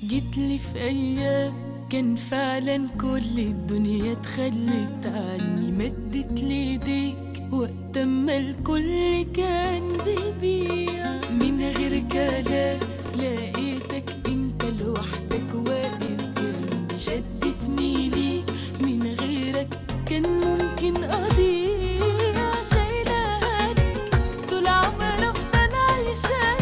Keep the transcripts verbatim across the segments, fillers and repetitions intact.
جيتلي في أيام كان فعلا كل الدنيا اتخلت عني، مدت لي ايديك وقت ما الكل كان بيبيع. من غير كلام لقيتك انت لوحدك واقف جنبي، شدتني ليك من غيرك كان ممكن اضيع. شايلة هانك طول عمري افضل عايشة،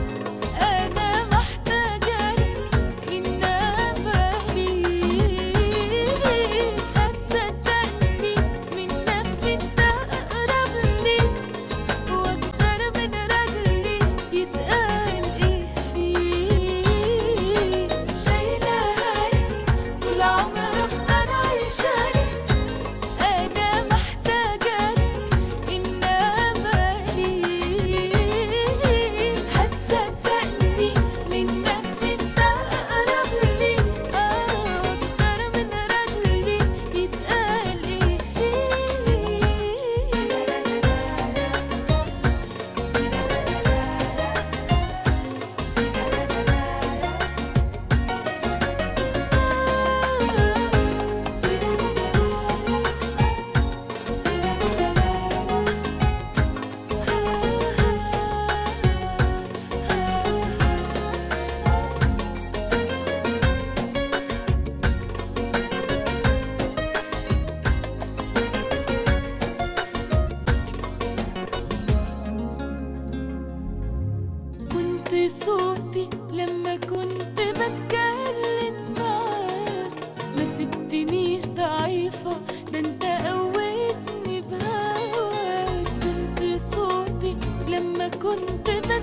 صوتي لما كنت بتكلم معاك، ما سبتنيش ضعيفة، ده انت قويتني بهواك. كنت صوتي لما كنت بتكلم